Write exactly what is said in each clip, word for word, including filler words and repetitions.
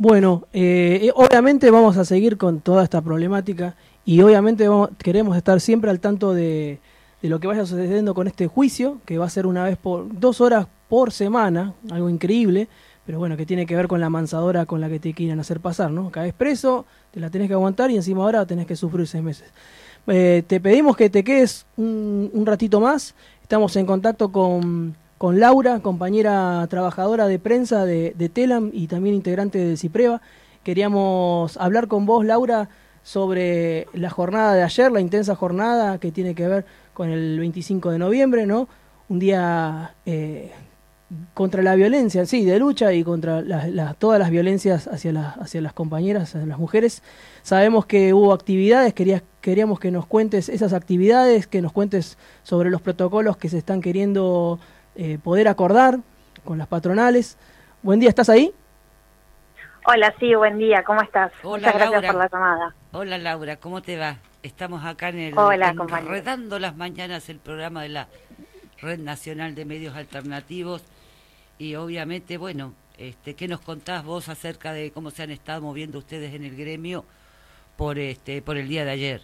Bueno, eh, obviamente vamos a seguir con toda esta problemática y obviamente vamos, queremos estar siempre al tanto de, de lo que vaya sucediendo con este juicio, que va a ser una vez por dos horas por semana, algo increíble, pero bueno, que tiene que ver con la mansadora con la que te quieren hacer pasar, ¿no? Caes preso, te la tenés que aguantar y encima ahora tenés que sufrir seis meses. Eh, te pedimos que te quedes un, un ratito más, estamos en contacto con... con Laura, compañera trabajadora de prensa de, de Telam y también integrante de CIPREVA. Queríamos hablar con vos, Laura, sobre la jornada de ayer, la intensa jornada que tiene que ver con el veinticinco de noviembre, ¿no? Un día eh, contra la violencia, sí, de lucha y contra la, la, todas las violencias hacia, la, hacia las compañeras, hacia las mujeres. Sabemos que hubo actividades, querías, queríamos que nos cuentes esas actividades, que nos cuentes sobre los protocolos que se están queriendo Eh, poder acordar con las patronales. Buen día, ¿estás ahí? Hola, sí, buen día, ¿cómo estás? Hola, Muchas gracias Laura. por la llamada. Hola Laura, ¿cómo te va? Estamos acá en el Hola, en compañera. Enredando las Mañanas, el programa de la Red Nacional de Medios Alternativos, y obviamente, bueno, este, ¿qué nos contás vos acerca de cómo se han estado moviendo ustedes en el gremio por este por el día de ayer?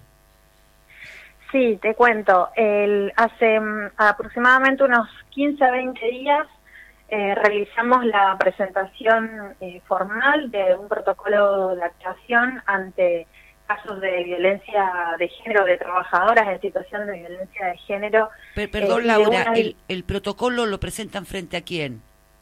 Sí, te cuento. El, hace um, aproximadamente unos quince a veinte días eh, realizamos la presentación eh, formal de un protocolo de actuación ante casos de violencia de género, de trabajadoras en situación de violencia de género. Per perdón, eh, Laura, una... el, ¿el protocolo lo presentan frente a quién?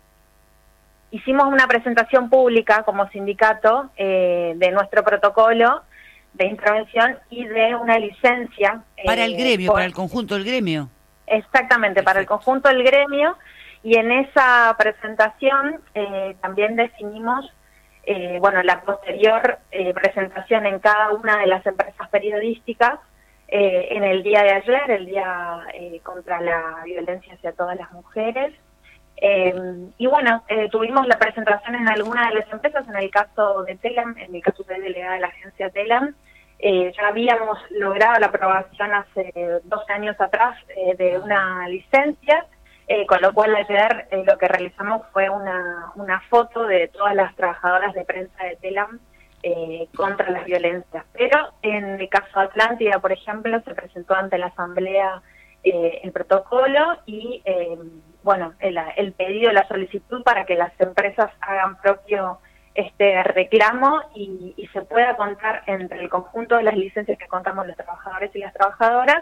Hicimos una presentación pública como sindicato eh, de nuestro protocolo de intervención y de una licencia. Para el eh, gremio, por, para el conjunto del gremio. Exactamente, Perfecto. Para el conjunto del gremio, y en esa presentación eh, también definimos, eh, bueno, la posterior eh, presentación en cada una de las empresas periodísticas eh, en el día de ayer, el día eh, contra la violencia hacia todas las mujeres. Eh, y bueno, eh, tuvimos la presentación en alguna de las empresas, en el caso de Telam, en el caso de delegada de la agencia Telam, eh, ya habíamos logrado la aprobación hace dos años atrás eh, de una licencia, eh, con lo cual ayer eh, lo que realizamos fue una, una foto de todas las trabajadoras de prensa de Telam eh, contra las violencias. Pero en el caso de Atlántida, por ejemplo, se presentó ante la asamblea eh, el protocolo y eh, bueno, el, el pedido, la solicitud para que las empresas hagan propio este reclamo y, y se pueda contar entre el conjunto de las licencias que contamos los trabajadores y las trabajadoras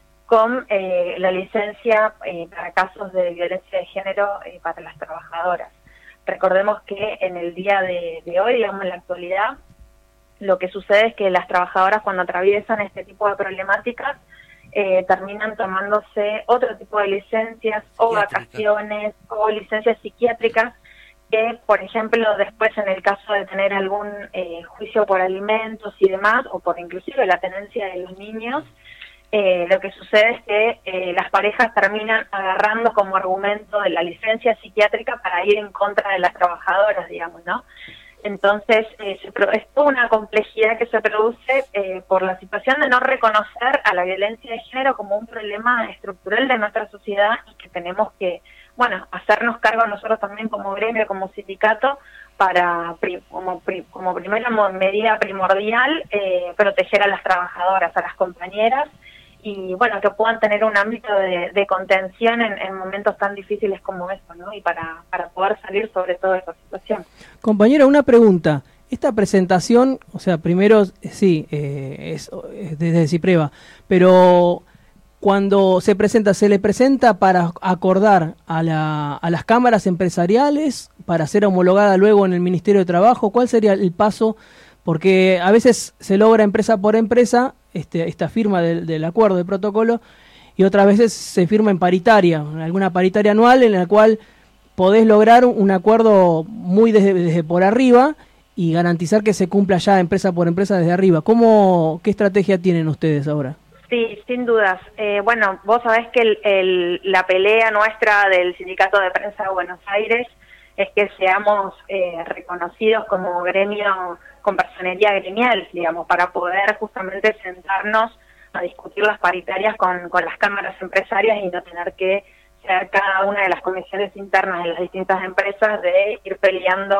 con eh, la licencia eh, para casos de violencia de género eh, para las trabajadoras. Recordemos que en el día de, de hoy, digamos en la actualidad, lo que sucede es que las trabajadoras cuando atraviesan este tipo de problemáticas Eh, terminan tomándose otro tipo de licencias o vacaciones o licencias psiquiátricas que, por ejemplo, después en el caso de tener algún eh, juicio por alimentos y demás, o por inclusive la tenencia de los niños, eh, lo que sucede es que eh, las parejas terminan agarrando como argumento de la licencia psiquiátrica para ir en contra de las trabajadoras, digamos, ¿no? Entonces, eh, se, es toda una complejidad que se produce eh, por la situación de no reconocer a la violencia de género como un problema estructural de nuestra sociedad y que tenemos que, bueno, hacernos cargo nosotros también como gremio, como sindicato, para, como, como primera medida primordial, eh, proteger a las trabajadoras, a las compañeras, y bueno, que puedan tener un ámbito de, de contención en, en momentos tan difíciles como estos, ¿no? Y para, para poder salir sobre todo esta situación. Compañera, una pregunta. Esta presentación, o sea, primero, sí, eh, es, es desde CIPREVA, pero cuando se presenta, ¿se le presenta para acordar a, la, a las cámaras empresariales, para ser homologada luego en el Ministerio de Trabajo? ¿Cuál sería el paso? Porque a veces se logra empresa por empresa este, esta firma del, del acuerdo, de protocolo, y otras veces se firma en paritaria, alguna paritaria anual en la cual podés lograr un acuerdo muy desde, desde por arriba y garantizar que se cumpla ya empresa por empresa desde arriba. ¿Cómo, qué estrategia tienen ustedes ahora? Sí, sin dudas. Eh, bueno, vos sabés que el, el, la pelea nuestra del Sindicato de Prensa de Buenos Aires es que seamos eh, reconocidos como gremio con personería gremial, digamos, para poder justamente sentarnos a discutir las paritarias con, con las cámaras empresarias y no tener que ser cada una de las comisiones internas de las distintas empresas de ir peleando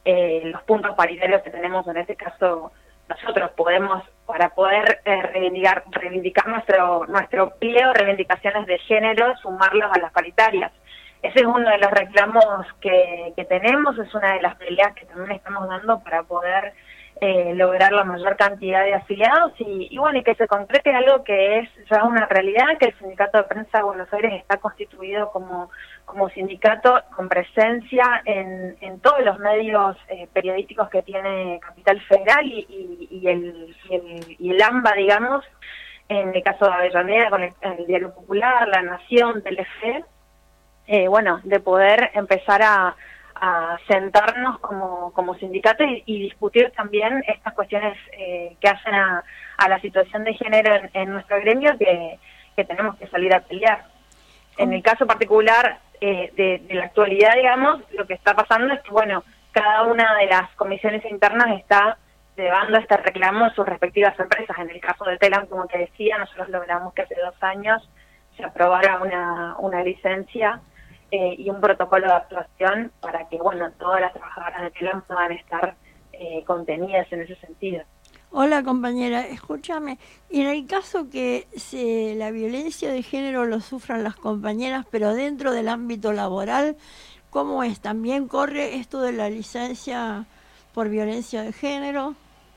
eh, los puntos paritarios que tenemos en este caso nosotros podemos, para poder eh, reivindicar, reivindicar nuestro, nuestro pliego, reivindicaciones de género, sumarlos a las paritarias. Ese es uno de los reclamos que, que tenemos, es una de las peleas que también estamos dando para poder eh, lograr la mayor cantidad de afiliados y, y bueno, y que se concrete algo que es ya una realidad, que el Sindicato de Prensa de Buenos Aires está constituido como, como sindicato con presencia en, en todos los medios eh, periodísticos que tiene Capital Federal y, y, y, el, y, el, y el AMBA, digamos, en el caso de Avellaneda con el, el Diario Popular, La Nación, Telefe, eh, bueno, de poder empezar a a sentarnos como, como sindicato y, y discutir también estas cuestiones eh, que hacen a, a la situación de género en, en nuestro gremio que, que tenemos que salir a pelear. En el caso particular eh, de, de la actualidad, digamos, lo que está pasando es que, bueno, cada una de las comisiones internas está llevando este reclamo en sus respectivas empresas. En el caso de Telam, como te decía, nosotros logramos que hace dos años se aprobara una, una licencia Eh, y un protocolo de actuación para que, bueno, todas las trabajadoras de Telam puedan estar eh, contenidas en ese sentido. Hola, compañera, escúchame, en el caso que se, la violencia de género lo sufran las compañeras, pero dentro del ámbito laboral, ¿cómo es? ¿También corre esto de la licencia por violencia de género?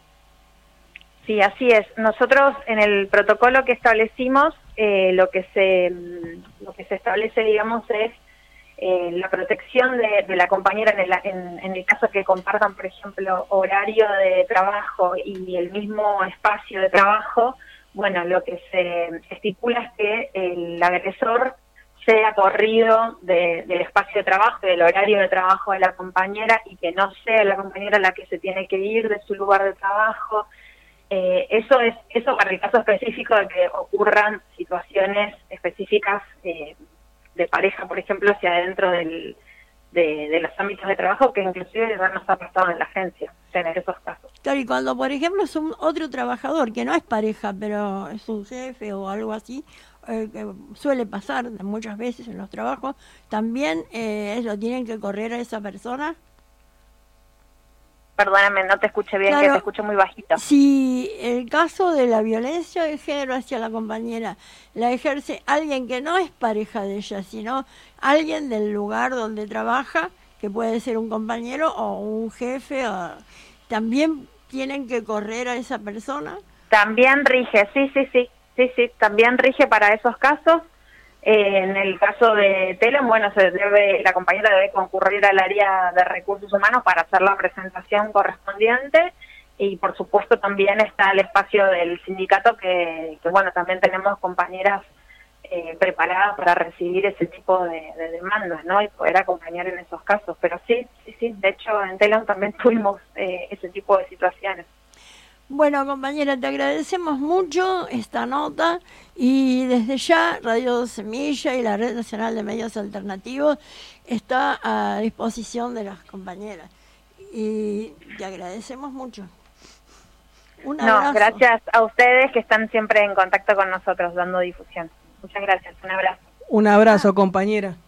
Sí, así es. Nosotros en el protocolo que establecimos, eh, lo que se lo que se establece, digamos, es Eh, la protección de, de la compañera en el, en, en el caso que compartan, por ejemplo, horario de trabajo y el mismo espacio de trabajo. Bueno, lo que se estipula es que el agresor sea corrido de, del espacio de trabajo, del horario de trabajo de la compañera, y que no sea la compañera la que se tiene que ir de su lugar de trabajo. Eh, eso es eso para el caso específico de que ocurran situaciones específicas eh, de pareja, por ejemplo, hacia adentro del, de, de los ámbitos de trabajo, que inclusive ya nos ha pasado en la agencia, tener esos casos. Claro, y cuando, por ejemplo, es un otro trabajador, que no es pareja, pero es un jefe o algo así, eh, que suele pasar muchas veces en los trabajos, ¿también eh, lo tienen que correr a esa persona? Perdóname, no te escuché bien, Claro, que te escucho muy bajito. Si el caso de la violencia de género hacia la compañera la ejerce alguien que no es pareja de ella, sino alguien del lugar donde trabaja, que puede ser un compañero o un jefe, o, ¿también tienen que correr a esa persona? También rige, sí, sí, sí, sí, sí, también rige para esos casos. Eh, en el caso de Telam, bueno, se debe, la compañera debe concurrir al área de recursos humanos para hacer la presentación correspondiente, y por supuesto también está el espacio del sindicato que, que bueno, también tenemos compañeras eh, preparadas para recibir ese tipo de, de demandas, ¿no? Y poder acompañar en esos casos. Pero sí, sí, sí, de hecho en Telam también tuvimos eh, ese tipo de situaciones. Bueno, compañera, te agradecemos mucho esta nota, y desde ya Radio Semilla y la Red Nacional de Medios Alternativos está a disposición de las compañeras, y te agradecemos mucho. Un abrazo. No, gracias a ustedes que están siempre en contacto con nosotros dando difusión. Muchas gracias, un abrazo. Un abrazo, compañera.